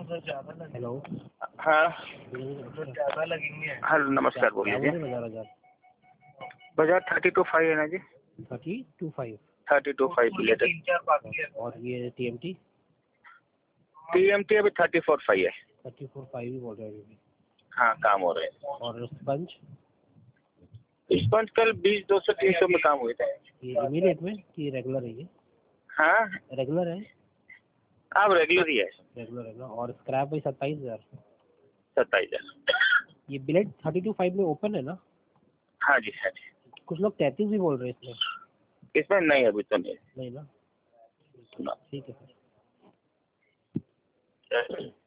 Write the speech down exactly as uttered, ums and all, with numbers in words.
Hello. हाँ ज़्यादा लगेंगे। हेलो नमस्कार, बोलिए जी। Bajaj Bajaj Bajaj thirty two five है ना जी? Thirty two five thirty two five latest. और ये T M T T M T अभी थर्टी फोर फाइव है। थर्टी फोर फाइव ही बोल रहे हैं अभी। हाँ, काम हो रहे हैं। और स्पंज स्पंज कल बीस दो सौ तीन सौ में काम हुए थे। ये इमीडिएट में कि रेगुलर है? ये हाँ रेगुलर है। अब रेगुलर ही है। रेगुलर है ना। और स्क्रैप भाई सत्ताईस हज़ार। सत्ताईस हजार। ये बिलेट थर्टी टू फाइव में ओपन है ना? हाँ जी हाँ जी। कुछ लोग तैंतीस भी बोल रहे हैं इसमें। इसमें नहीं, अभी तो नहीं। नहीं ना। ना। ठीक है सर।